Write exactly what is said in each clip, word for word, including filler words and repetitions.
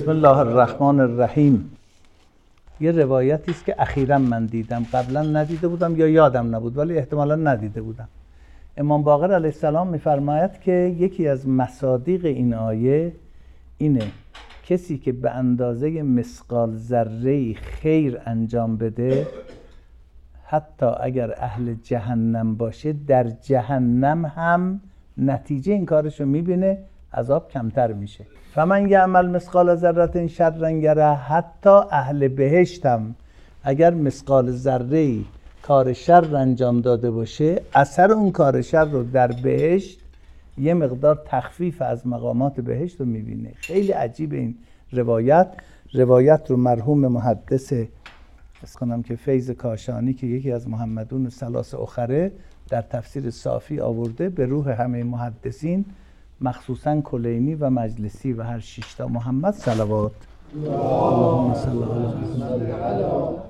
بسم الله الرحمن الرحیم. یه روایتی است که اخیراً من دیدم، قبلا ندیده بودم یا یادم نبود، ولی احتمالاً ندیده بودم. امام باقر علیه السلام می‌فرماید که یکی از مصادیق این آیه اینه: کسی که به اندازه مثقال ذره خیر انجام بده، حتی اگر اهل جهنم باشه، در جهنم هم نتیجه این کارشو میبینه، عذاب کمتر میشه. فمن یعمل مثقال ذره شرا یره. حتی اهل بهشت هم اگر مثقال ذره کار شر انجام داده باشه، اثر اون کار شر رو در بهشت یه مقدار تخفیف از مقامات بهشت رو میبینه. خیلی عجیب این روایت. روایت رو مرحوم محدث از کنم که فیض کاشانی که یکی از محمدون ثلاث اخره در تفسیر صافی آورده، به روح همه محدثین مخصوصا کلینی و مجلسی و هر شش تا محمد صلوات. اللهم صل علی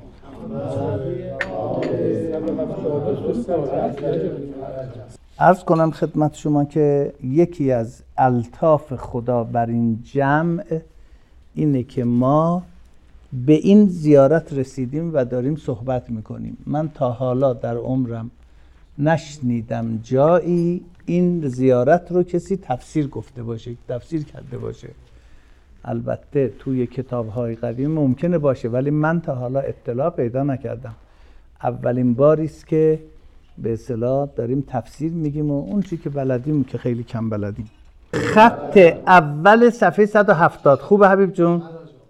عرض کنم خدمت شما که یکی از الطاف خدا بر این جمع اینه که ما به این زیارت رسیدیم و داریم صحبت میکنیم. من تا حالا در عمرم نشنیدم جایی این زیارت رو کسی تفسیر گفته باشه، تفسیر کرده باشه. البته توی کتاب‌های قدیم ممکنه باشه، ولی من تا حالا اطلاع پیدا نکردم. اولین باری است که به اصطلاح داریم تفسیر میگیم و اون چی که بلدیم که خیلی کم بلدیم. خط اول صفحه صد و هفتاد. خوبه حبیب جون؟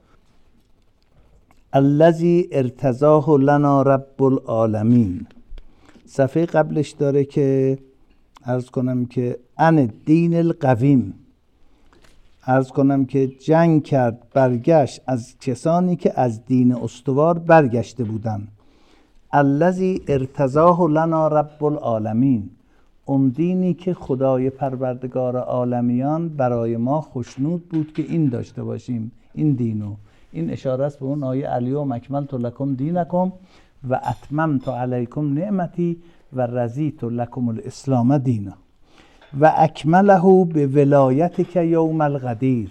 الذی ارتضاه لنا رب العالمین. صفحه قبلش داره که عرض کنم که ان دین القویم، عرض کنم که جنگ کرد، برگشت از کسانی که از دین استوار برگشته بودند. الذی ارتضاه لنا رب العالمین، اون دینی که خدای پروردگار عالمیان برای ما خوشنود بود که این داشته باشیم، این دینو. این اشاره است به اون آیه الیوم اکملت لکم دینکم و اتممت علیکم نعمتی و رضیت لکم الاسلام دینا و اکمله به ولایتک یوم الغدیر.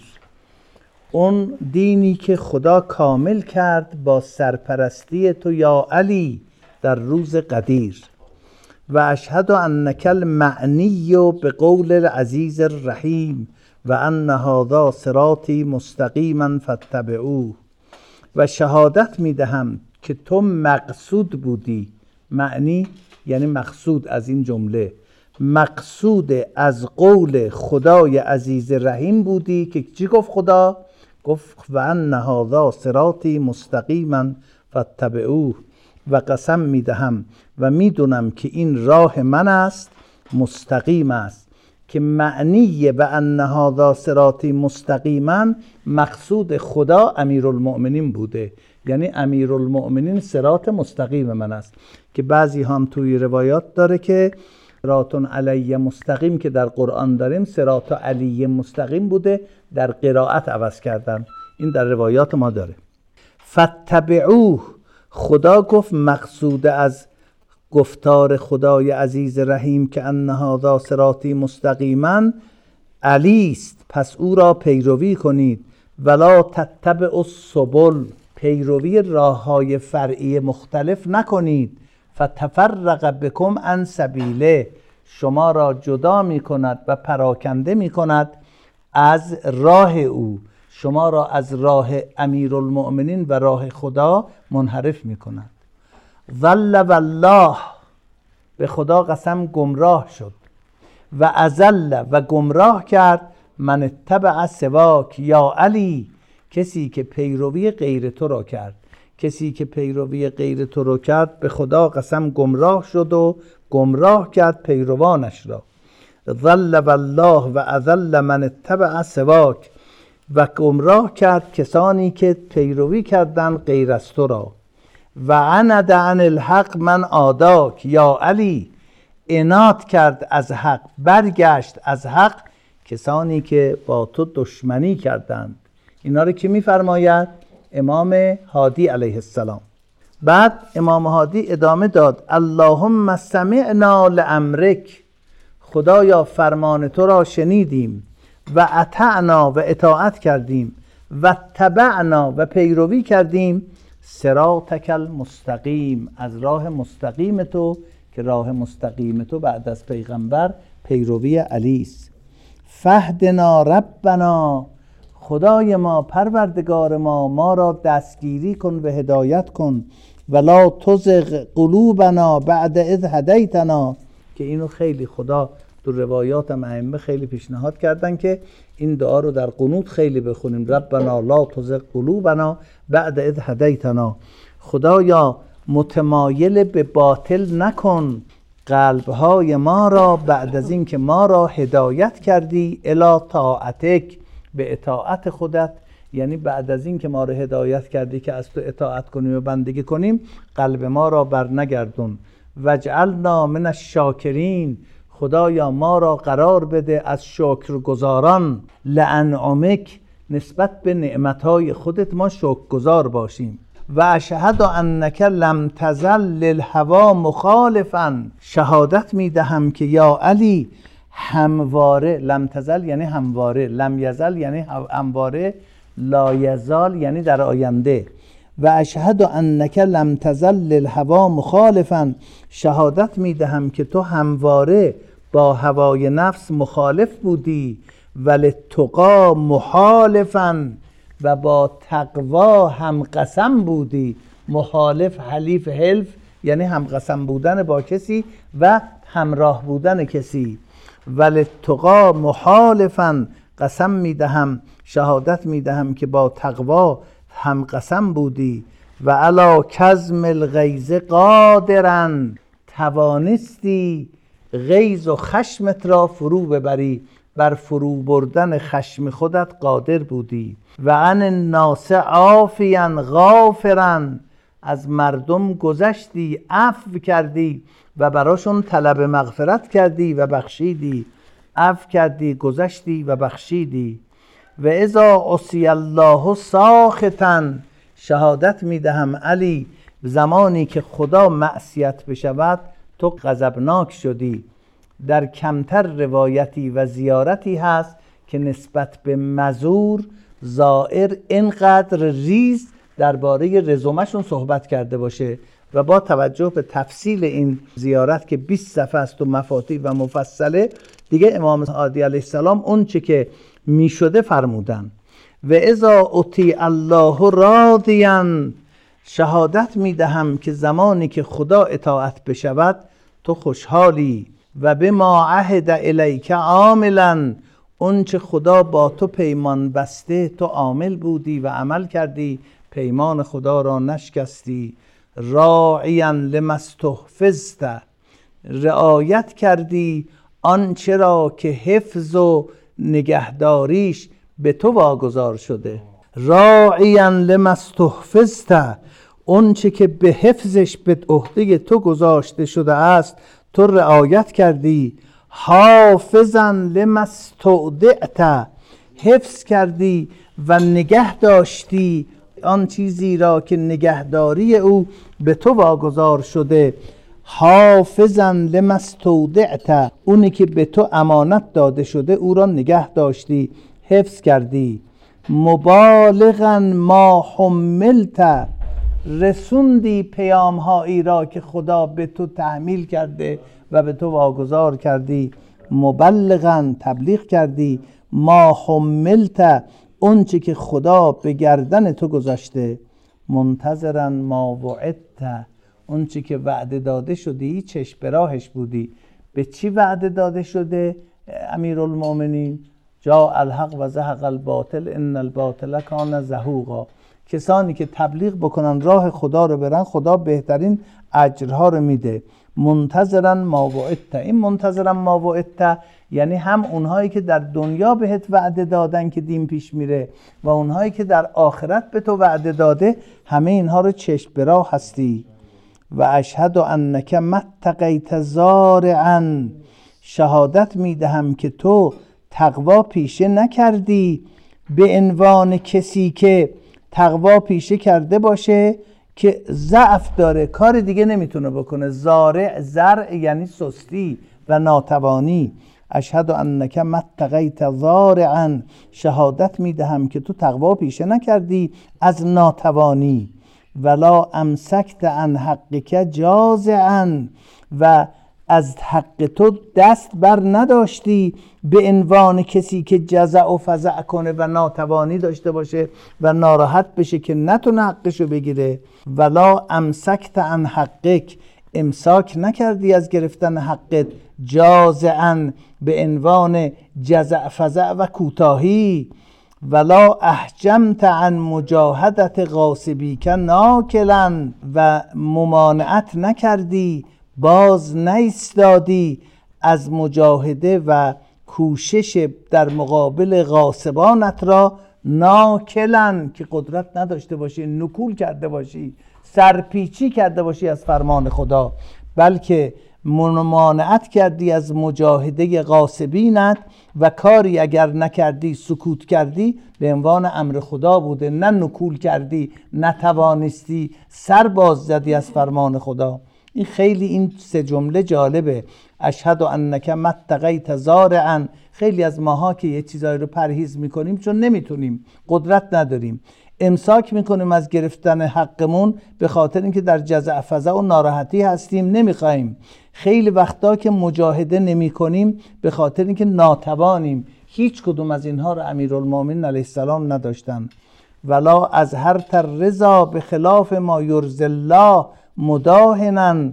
اون دینی که خدا کامل کرد با سرپرستی تو یا علی در روز قدیر. و اشهد انک المعنی به قول العزیز الرحیم و ان هذا صراطی مستقیما فاتبعوه. و شهادت میدهم که تو مقصود بودی. معنی یعنی مقصود از این جمله، مقصود از قول خدای عزیز رحیم بودی که چی گفت خدا؟ گفت و ان هذا صراطی مستقیما فاتبعوه. و قسم میدهم و میدونم که این راه من است، مستقیم است. که معنی و ان هذا صراطی مستقیما مقصود خدا امیرالمؤمنین بوده، یعنی امیرالمؤمنین صراط مستقیم من است. که بعضی هم توی روایات داره که صراط علی مستقیم که در قرآن داریم صراط علی مستقیم بوده، در قرائت عوض کردن. این در روایات ما داره. فاتبعوه، خدا گفت مقصود از گفتار خدای عزیز رحیم که ان هذا صراطی مستقیما علی است، پس او را پیروی کنید. ولا تتبعوا السبل، پیروی راه‌های فرعی مختلف نکنید. فتفرق بکم عن سبیله، شما را جدا می کند و پراکنده می کند از راه او، شما را از راه امیرالمؤمنین و راه خدا منحرف می کند. ضل والله، به خدا قسم گمراه شد. و اضل، و گمراه کرد من اتبع سواک یا علی، کسی که پیروی غیر تو را کرد. کسی که پیروی غیر تو را کرد به خدا قسم گمراه شد و گمراه کرد پیروانش را. ضل والله و اضل من اتبع سواک، و گمراه کرد کسانی که پیروی کردن غیر از تو را. و عند عن الحق من عاداک یا علی، عناد کرد از حق، برگشت از حق کسانی که با تو دشمنی کردند. اینا رو که میفرماید امام هادی علیه السلام. بعد امام هادی ادامه داد اللهم سمعنا لامرک، خدایا فرمان تو را شنیدیم. و اطعنا، و اطاعت کردیم. و تبعنا و پیروی کردیم صراطک المستقیم، از راه مستقیم تو که راه مستقیم تو بعد از پیغمبر پیروی علی است. فهدنا ربنا، خدای ما پروردگار ما ما را دستگیری کن و هدایت کن. ولا تزغ قلوبنا بعد اذ هدیتنا، که اینو خیلی خدا تو روایات ائمه خیلی پیشنهاد کردن که این دعا رو در قنوت خیلی بخونیم. ربنا لا تزغ قلوبنا بعد اذ هدیتنا، خدایا متمایل به باطل نکن قلبهای ما را بعد از این که ما را هدایت کردی الی طاعتک، به اطاعت خودت، یعنی بعد از این که ما را هدایت کردی که از تو اطاعت کنیم و بندگی کنیم قلب ما را بر نگردون. وجعلنا من الشاکرین، خدایا ما را قرار بده از شکرگزاران. لانعمک، نسبت به نعمتهای خودت ما شکرگزار باشیم. و اشهد انک لم تزل للهوا مخالفا، شهادت میدهم که یا علی همواره، لم تزل یعنی همواره، لم یزل یعنی همواره، لا یزال یعنی در آینده. و اشهد انک لم تزل للهوا مخالفا، شهادت میدهم که تو همواره با هوای نفس مخالف بودی. وللتقی محالفا، و با تقوا هم قسم بودی. مخالف حلیف حلف یعنی هم قسم بودن با کسی و همراه بودن کسی. وللتقی محالفا، قسم میدهم شهادت میدهم که با تقوا هم قسم بودی. و علی کظم الغیظ قادرا، توانستی غیظ و خشمت را فرو ببری، بر فرو بردن خشم خودت قادر بودی. و عن الناس عافیا غافرا، از مردم گذشتی عفو کردی و براشون طلب مغفرت کردی و بخشیدی. عفو کردی، گذشتی و بخشیدی. و اذا عصی الله ساخطا، شهادت میدهم علی زمانی که خدا معصیت بشود تو غضبناک شدی. در کمتر روایتی و زیارتی هست که نسبت به مزور زائر اینقدر ریز درباره رزومشون صحبت کرده باشه و با توجه به تفصیل این زیارت که بیست صفحه است و مفاتیح و مفصله، دیگه امام هادی علیه السلام اون چه که می شده فرمودن. و اذا اطیع الله راضیا، شهادت می دهم که زمانی که خدا اطاعت بشود تو خوشحالی. و به ما عهد الیک عاملا، اون چه خدا با تو پیمان بسته تو عامل بودی و عمل کردی، پیمان خدا را نشکستی. راعیا لما استحفظت، رعایت کردی آنچه را که حفظ و نگهداریش به تو واگذار شده. راعیا لما استحفظت، اون چه که به حفظش به عهده تو گذاشته شده است تو رعایت کردی. حافظا لما استودعت، حفظ کردی و نگه داشتی آن چیزی را که نگهداری او به تو واگذار شده. حافظا لما استودعت، اونی که به تو امانت داده شده او را نگه داشتی، حفظ کردی. مبالغا ما حملت، رسوندی پیام هایی را که خدا به تو تحمیل کرده و به تو واگذار کردی. مبلغا، تبلیغ کردی. ما حملت، اون چی که خدا به گردن تو گذاشته. منتظرا ما وعدت، اون چی که وعده داده شدی چشم به راهش بودی. به چی وعده داده شده امیرالمومنین؟ جاء الحق و زهق الباطل ان الباطل کان زهوقا. کسانی که تبلیغ بکنن راه خدا رو برن خدا بهترین اجرها رو میده. منتظرا ما وعدت، این منتظرا ما وعدت یعنی هم اونهایی که در دنیا بهت وعده دادن که دین پیش میره و اونهایی که در آخرت به تو وعده داده، همه اینها رو چشم به راه هستی. و اشهد انک متقیت زارعا، شهادت میدهم که تو تقوا پیشه نکردی به عنوان کسی که تقوا پیشه کرده باشه که ضعف داره، کار دیگه نمیتونه بکنه. زارع، زرع یعنی سستی و ناتوانی. اشهد انک ما اتقیت ضارعا، شهادت میدهم که تو تقوا پیشه نکردی از ناتوانی، ولا امسکت عن حقک جازعا، و از حق تو دست بر نداشتی به عنوان کسی که جزع و فزع کنه و ناتوانی داشته باشه و ناراحت بشه که نتونه حقشو بگیره. ولا امسکت عن حقک، امساک نکردی از گرفتن حقت، جازعا به عنوان جزع فزع و کوتاهی. ولا احجمت عن مجاهدت غاصبیک ناکلا، و ممانعت نکردی، باز نیستادی از مجاهده و کوشش در مقابل غاصبانت را، ناکلا که قدرت نداشته باشی، نکول کرده باشی، سرپیچی کرده باشی از فرمان خدا، بلکه ممانعت کردی از مجاهده غاصبینت و کاری اگر نکردی سکوت کردی به عنوان امر خدا بوده، نه نکول کردی، نتوانستی، سر باز زدی از فرمان خدا. این خیلی این سه جمله جالبه. اشهد انک ما اتقیت ضارعا، خیلی از ماها که یه چیزایی رو پرهیز میکنیم چون نمیتونیم، قدرت نداریم، امساک میکنیم از گرفتن حقمون به خاطر اینکه در جزع فزع و ناراحتی هستیم، نمیخوایم. خیلی وقتا که مجاهده نمیکنیم به خاطر اینکه ناتوانیم. هیچ کدوم از اینها رو امیرالمومنین علیه السلام نداشتن. ولا از هر تر رضا به خلاف ما یرضی الله مداهنا،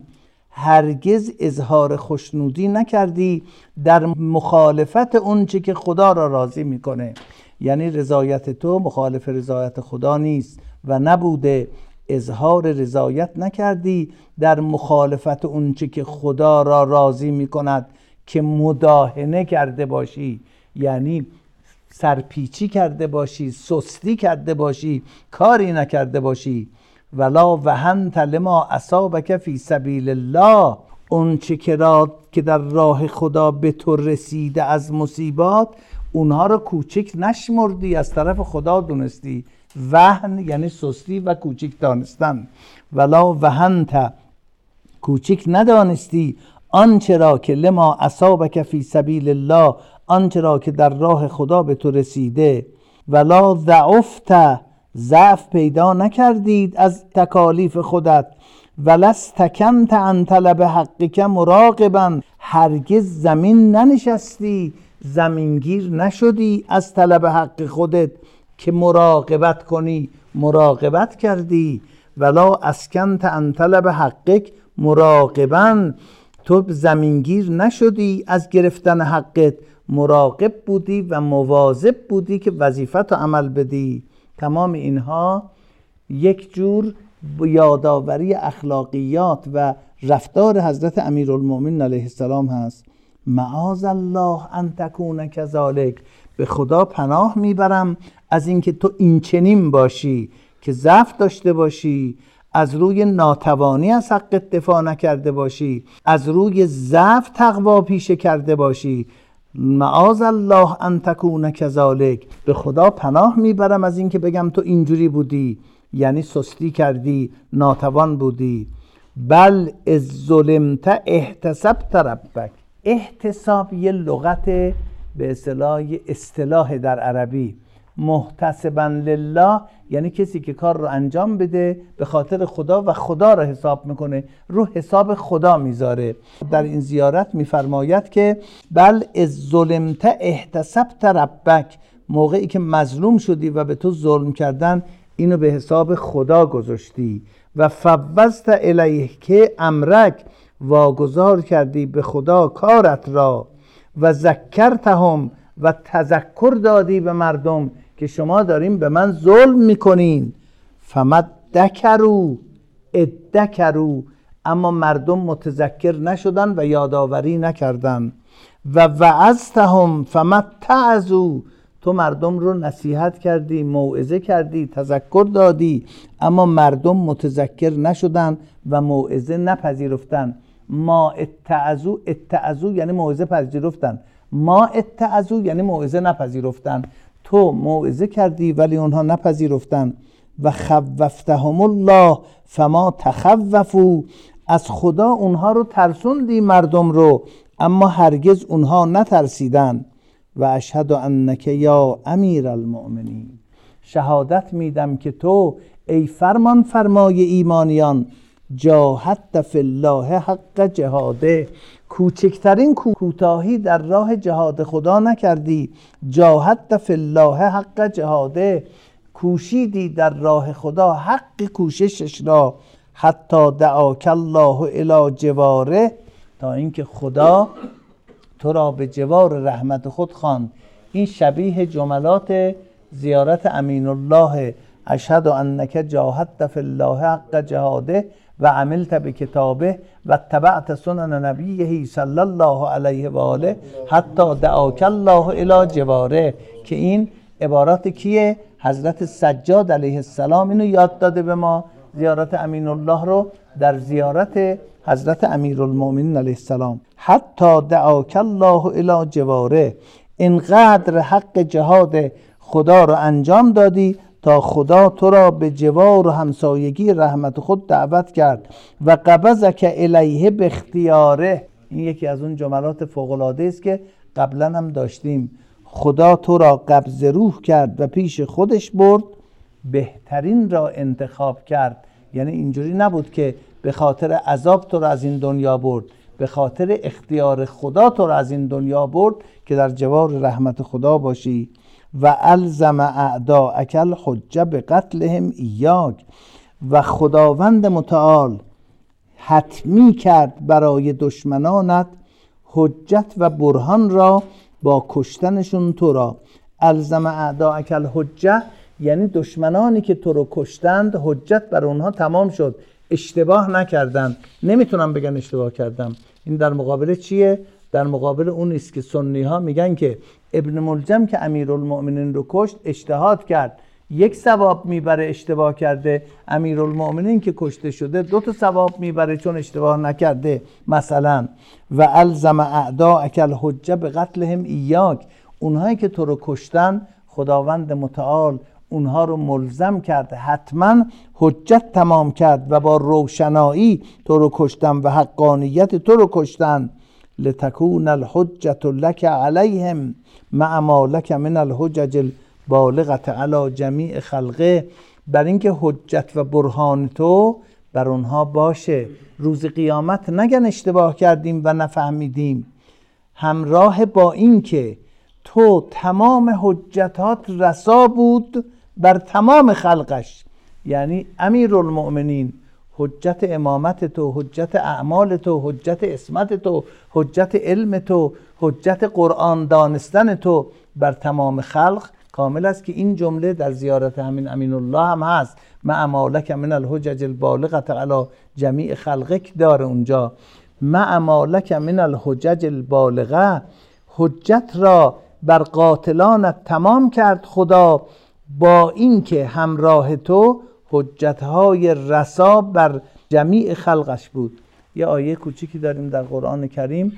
هرگز اظهار خوشنودی نکردی در مخالفت اون چه که خدا را راضی میکنه. یعنی رضایت تو مخالف رضایت خدا نیست و نبوده، اظهار رضایت نکردی در مخالفت اون چه که خدا را راضی میکند که مداهنه کرده باشی، یعنی سرپیچی کرده باشی، سستی کرده باشی، کاری نکرده باشی. ولا وهنت لما اصابک فی سبیل الله، اون چه که را که در راه خدا به تو رسیده از مصیبات، اونها رو کوچک نشمردی، از طرف خدا دونستی. وهن یعنی سستی و کوچک دانستن. ولا وهنت، کوچک ندانستی، آنچه را که لما اصابک فی سبیل الله، آنچه را که در راه خدا به تو رسیده. ولا ضعفت، ضعف پیدا نکردید از تکالیف خودت. ولستکنت عن طلب حقک مراقبا، هرگز زمین ننشستی، زمینگیر نشدی از طلب حق خودت که مراقبت کنی، مراقبت کردی. ولا اسکنت عن طلب حقک مراقبا، تو زمینگیر نشدی از گرفتن حقت، مراقب بودی و مواظب بودی که وظیفت عمل بدی. تمام اینها یک جور یادآوری اخلاقیات و رفتار حضرت امیرالمومنین علیه السلام هست. معاذ الله ان تکون کذالک، به خدا پناه میبرم از اینکه تو این چنین باشی که ضعف داشته باشی، از روی ناتوانی از حقت دفاع نکرده باشی، از روی ضعف تقوا پیشه کرده باشی. معاذ الله ان تکون کذالک، به خدا پناه میبرم از اینکه بگم تو اینجوری بودی، یعنی سستی کردی، ناتوان بودی. بل از ظلمت احتسبت ربک، احتساب یه لغت به اصطلاح اصطلاح در عربی. محتسبا لله یعنی کسی که کار رو انجام بده به خاطر خدا و خدا رو حساب میکنه، رو حساب خدا میذاره. در این زیارت میفرماید که بل از ظلمت احتسبت ربک، موقعی که مظلوم شدی و به تو ظلم کردن اینو به حساب خدا گذاشتی. و فوضت الیه امرک، واگذار کردی به خدا کارت را. و ذکرتهم، و تذکر دادی به مردم که شما دارین به من ظلم میکنین. فمدکروا، ادکروا، اما مردم متذکر نشدن و یادآوری نکردن. و وعظتهم فمتعظوا، تو مردم رو نصیحت کردی، موعظه کردی، تذکر دادی، اما مردم متذکر نشدن و موعظه نپذیرفتن. ما اتعظوا، اتعظوا یعنی موعظه پذیرفتن، ما اتعظوا یعنی موعظه نپذیرفتن. تو موعظه کردی ولی اونها نپذیرفتن. و خوفتهم الله فما تخوفوا، از خدا اونها رو ترسوندی مردم رو، اما هرگز اونها نترسیدن. و اشهد انک یا امیر المؤمنین، شهادت میدم که تو ای فرمان فرمای ایمانیان، جاهدت فی الله حق جهاده، کوچکترین کوتاهی در راه جهاد خدا نکردی. جاهدت فی الله حق جهاده، کوشیدی در راه خدا حق کوششش را. حتی دعاک الله الی جواره، تا اینکه خدا تو را به جوار رحمت خود خواند. این شبیه جملات زیارت امین الله، اشهد انک جاهدت فی الله حق جهاده و عملت بکتابه و اتبعت سنن نبیه صلی الله علیه و آله حتی دعاک الله الی جواره، که این عبارات کیه؟ حضرت سجاد علیه السلام اینو یاد داده به ما، زیارت امین الله رو در زیارت حضرت امیرالمؤمنین علیه السلام. حتی دعاک الله الی جواره، اینقدر حق جهاد خدا رو انجام دادی تا خدا تو را به جوار و همسایگی رحمت خود دعوت کرد. و قبضک الیه باختیاره، این یکی از اون جملات فوق‌العاده است که قبلا هم داشتیم. خدا تو را قبض روح کرد و پیش خودش برد، بهترین را انتخاب کرد. یعنی اینجوری نبود که به خاطر عذاب تو را از این دنیا برد، به خاطر اختیار خدا تو را از این دنیا برد که در جوار رحمت خدا باشی. و الزم اعداءک الحجه بقتلهم ایاک، و خداوند متعال حتمی کرد برای دشمنانت حجت و برهان را با کشتنشون تو را. الزم اعداءک الحجه یعنی دشمنانی که تو رو کشتند حجت بر اونها تمام شد، اشتباه نکردند. نمیتونم بگن اشتباه کردم. این در مقابل چیه؟ در مقابل اون است که سنی ها میگن که ابن ملجم که امیرالمؤمنین رو کشت اجتهاد کرد، یک ثواب میبره اشتباه کرده. امیرالمؤمنین که کشته شده دو تا ثواب میبره چون اشتباه نکرده. مثلا و الزم اعداءک الحجه بقتلهم ایاک، اونهایی که تو رو کشتن خداوند متعال اونها رو ملزم کرد، حتما حجت تمام کرد و با روشنایی تو رو کشتن و حقانیت تو رو کشتن. لتکون الحجت لک علیهم مع ما لک من الحجج البالغه علی جمیع خلقه، بر اینکه حجت و برهان تو بر اونها باشه، روز قیامت نگن اشتباه کردیم و نفهمیدیم. همراه با اینکه تو تمام حجتات رسا بود بر تمام خلقش، یعنی امیرالمؤمنین حجت امامت تو، حجت اعمال تو، حجت اسمت تو، حجت علم تو، حجت قرآن دانستن تو بر تمام خلق کامل است. که این جمله در زیارت همین امین الله هم هست، مع ما لک من الحجج البالغه علی جمیع خلقک داره اونجا. مع ما لک من الحجج البالغه، حجت را بر قاتلانت تمام کرد خدا، با اینکه همراه تو حجتهای رسا بر جمیع خلقش بود. یه آیه کوچیکی داریم در قرآن کریم،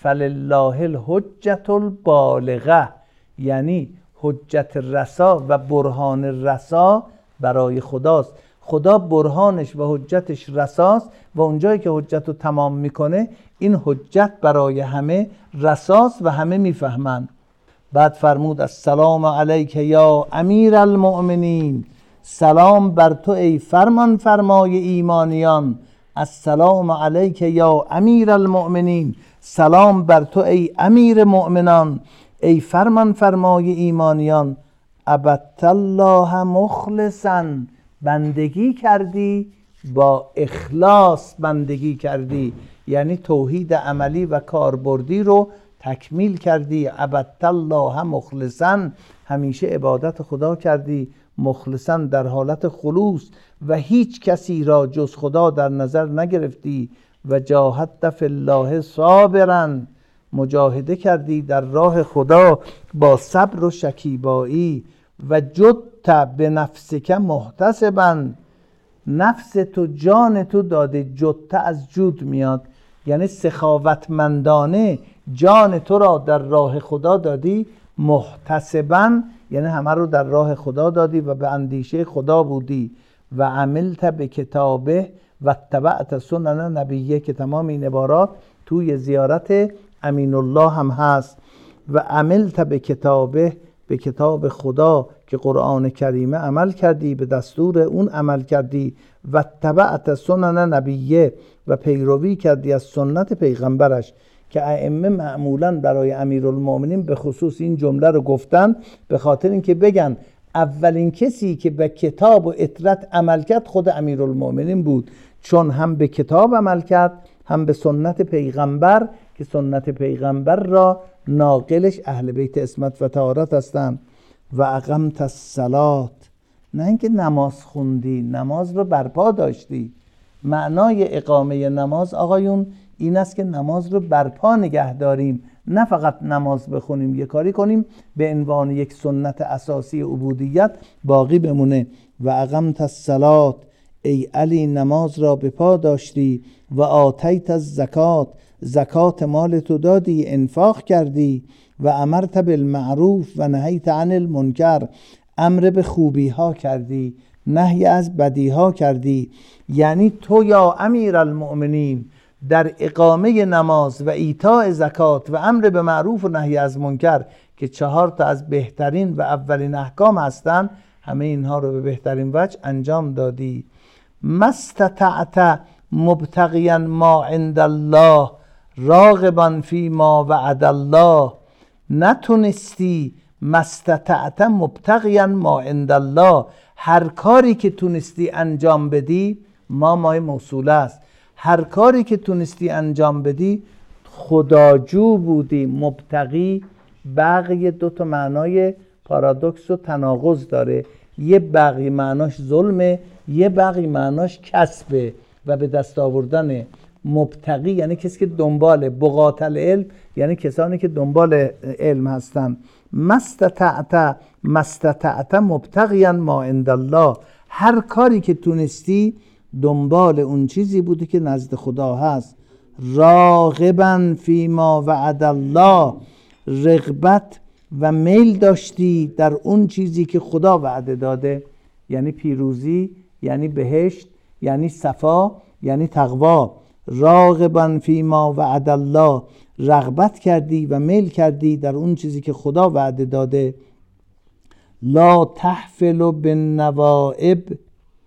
فلله الحجت البالغه، یعنی حجت رسا و برهان رسا برای خداست. خدا برهانش و حجتش رساست و اونجایی که حجت رو تمام میکنه این حجت برای همه رساست و همه میفهمن. بعد فرمود السلام علیک یا امیر المؤمنین، سلام بر تو ای فرمان فرمای ایمانیان. السلام علیک یا امیر المؤمنین، سلام بر تو ای امیر مؤمنان، ای فرمان فرمای ایمانیان. عبدت الله مخلصا، بندگی کردی با اخلاص، بندگی کردی یعنی توحید عملی و کاربردی رو تکمیل کردی. عبدت الله مخلصا، همیشه عبادت خدا کردی مخلصا در حالت خلوص و هیچ کسی را جز خدا در نظر نگرفتی. و جاهدت فی الله صابرا، مجاهده کردی در راه خدا با صبر و شکیبایی. و جدت به نفسک محتسبا، نفس تو جان تو داده، جدت از جود میاد یعنی سخاوتمندانه جان تو را در راه خدا دادی. محتسبا یعنی همه رو در راه خدا دادی و به اندیشه خدا بودی. و عملت به کتابه و اتبعت سنن نبیه، که تمام این عبارات توی زیارت امین الله هم هست. و عملت به کتابه، به کتاب خدا که قرآن کریمه عمل کردی، به دستور اون عمل کردی. و تبعت سنن نبیه، و پیروی کردی از سنت پیغمبرش، که ائمه معمولا برای امیرالمومنین به خصوص این جمله رو گفتن به خاطر اینکه بگن اولین کسی که به کتاب و اطرت عمل کرد خود امیرالمومنین بود، چون هم به کتاب عمل کرد هم به سنت پیغمبر، که سنت پیغمبر را ناقلش اهل بیت عصمت و طهارت هستند. و اقمت الصلاة، نه اینکه نماز خوندی، نماز رو برپا داشتی. معنای اقامه نماز آقایون این است که نماز رو برپا نگه داریم، نه فقط نماز بخونیم، یه کاری کنیم به عنوان یک سنت اساسی عبودیت باقی بمونه. و اقمت الصلاة، ای علی نماز را به پا داشتی. و آتیت الزکات، زکات مال تو دادی، انفاق کردی. و امرت بالمعروف و نهیت عن المنکر، امر به خوبی ها کردی، نهی از بدی ها کردی. یعنی تو یا امیرالمؤمنین در اقامه نماز و ایتاء زکات و امر به معروف و نهی از منکر که چهار تا از بهترین و اولین احکام هستند، همه اینها رو به بهترین وجه انجام دادی. مستطعت مبتغیا ما عند الله راغبا فی ما وعد الله، نتونستی مستطعت مبتغیا ما عند الله، هر کاری که تونستی انجام بدی، ما مای موصوله است، هر کاری که تونستی انجام بدی خداجو بودی. مبتغی بقیه دو تا معنای پارادوکس و تناقض داره، یه بقیه معناش ظلمه، یه بقیه معناش کسبه و به دست آوردن. مبتغی یعنی کسی که دنبال، بغاتل علم یعنی کسانی که دنبال علم هستن. مستطعت مستطعت مبتغیا ما عند الله، هر کاری که تونستی دنبال اون چیزی بودی که نزد خدا هست. راغبا فی ما وعد الله، رغبت و میل داشتی در اون چیزی که خدا وعده داده، یعنی پیروزی، یعنی بهشت، یعنی صفا، یعنی تقوا. راغبا فی ما وعد الله، رغبت کردی و میل کردی در اون چیزی که خدا وعده داده. لا تحفل بالنوائب،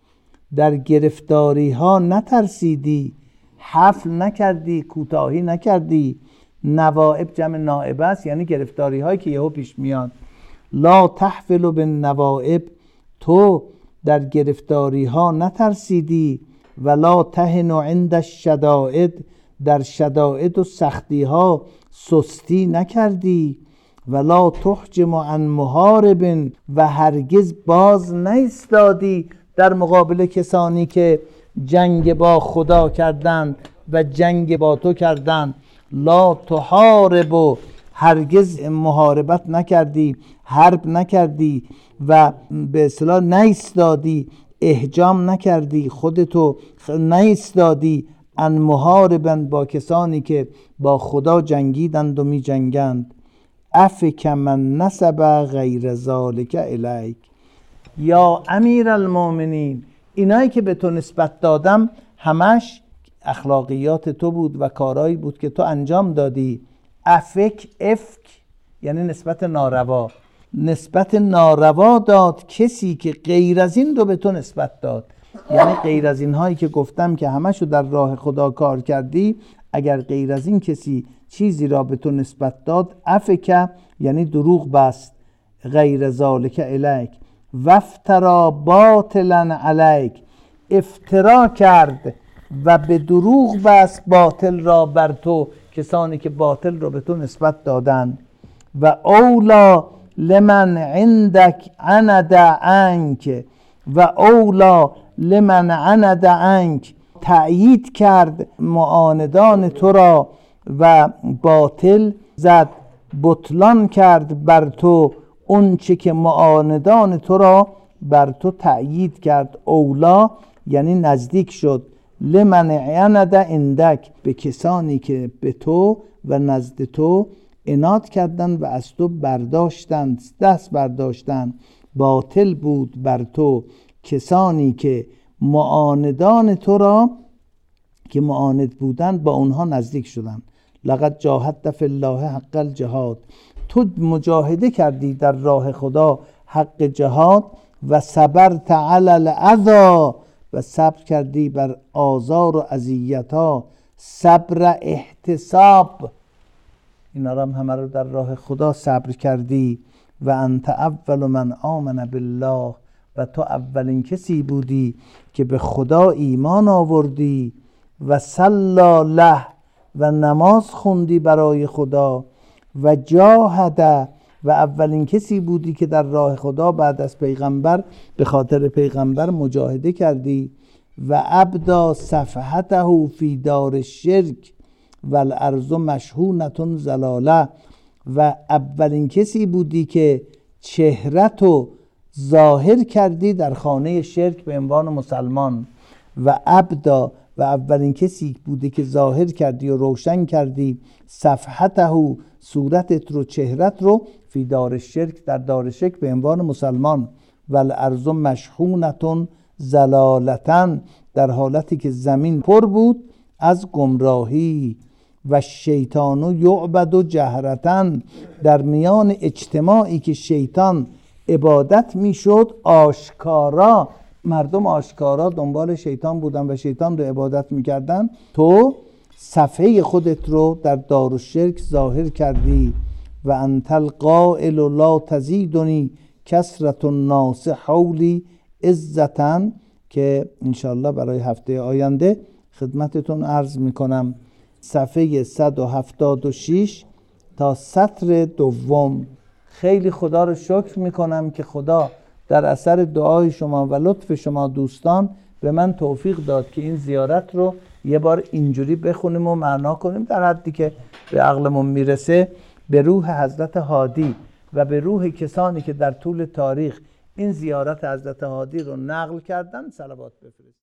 در گرفتاری ها نترسیدی، حفل نکردی، کوتاهی نکردی. نوائب جمع نائب است، یعنی گرفتاری هایی که یهو پیش میاد. لا تحفل بالنوائب، تو در گرفتاری ها نترسیدی. ولا تهن عند الشدائد، در شدائد و سختی ها سستی نکردی. ولا تحجم عن محارب، و هرگز باز نایستادی در مقابل کسانی که جنگ با خدا کردند و جنگ با تو کردند. لا تحارب، و هرگز محاربت نکردی، حرب نکردی و به اصطلاح نایستادی، احجام نکردی، خودتو نایستادی ان محاربن، با کسانی که با خدا جنگیدند و می جنگند. افک من نسب غیر ذالک الیک، یا امیر المؤمنین، اینایی که به تو نسبت دادم همش اخلاقیات تو بود و کارهایی بود که تو انجام دادی. افک، افک یعنی نسبت ناروا، نسبت ناروا داد کسی که غیر از این رو به تو نسبت داد. یعنی غیر از این هایی که گفتم که همشو در راه خدا کار کردی، اگر غیر از این کسی چیزی را به تو نسبت داد، افک یعنی دروغ بست، غیر ذالک الیک. وفترا باطلا علیک، افترا کرد و به دروغ بست باطل را بر تو، کسانی که باطل را به تو نسبت دادند. و اولا لمن عندک عند عنک، و اولا لمن عند عنک، تأیید کرد معاندان تو را و باطل زد، بطلان کرد بر تو اون چه که معاندان تو را بر تو تأیید کرد. اولا یعنی نزدیک شد، لمن عند عندک، به کسانی که به تو و نزد تو عناد کردند و از تو برداشتند، دست برداشتند. باطل بود بر تو کسانی که معاندان تو را که معاند بودند با اونها نزدیک شدند. لقد جاهدت فی الله حق الجهاد، تو مجاهده کردی در راه خدا حق جهاد، و صبرت علی الاذی، و صبر کردی بر آزار و اذیت‌ها، صبر احتساب، اینا را هم همه رو در راه خدا صبر کردی. و انت اول من آمن بالله، و تو اولین کسی بودی که به خدا ایمان آوردی. و صلی له، و نماز خوندی برای خدا. و جاهد، و اولین کسی بودی که در راه خدا بعد از پیغمبر به خاطر پیغمبر مجاهده کردی. و ابدا صفحته فی دار الشرک و الارض مشحونة ضلاله، و اولین کسی بودی که چهرتو ظاهر کردی در خانه شرک به عنوان مسلمان. و ابدا، و اولین کسی بودی که ظاهر کردی و روشن کردی صفحته، صورتت رو، چهرت رو، فی دار الشرک، در دار شرک به عنوان مسلمان. و الارض مشحونة ضلالة، در حالتی که زمین پر بود از گمراهی. و شیطان یعبد جهرتن، در میان اجتماعی که شیطان عبادت میشد آشکارا، مردم آشکارا دنبال شیطان بودن و شیطان رو عبادت میکردن، تو صفحه خودت رو در دارالشرک ظاهر کردی. و انت القائل لا تزیدنی کثرة الناس حولی عزتن، که انشالله برای هفته آینده خدمتتون عرض میکنم. صفحه صد و هفتاد و شش تا سطر دوم. خیلی خدا رو شکر میکنم که خدا در اثر دعای شما و لطف شما دوستان به من توفیق داد که این زیارت رو یه بار اینجوری بخونیم و معنا کنیم در حدی که به عقلمون میرسه، به روح حضرت هادی و به روح کسانی که در طول تاریخ این زیارت حضرت هادی رو نقل کردن صلوات بفرستیم.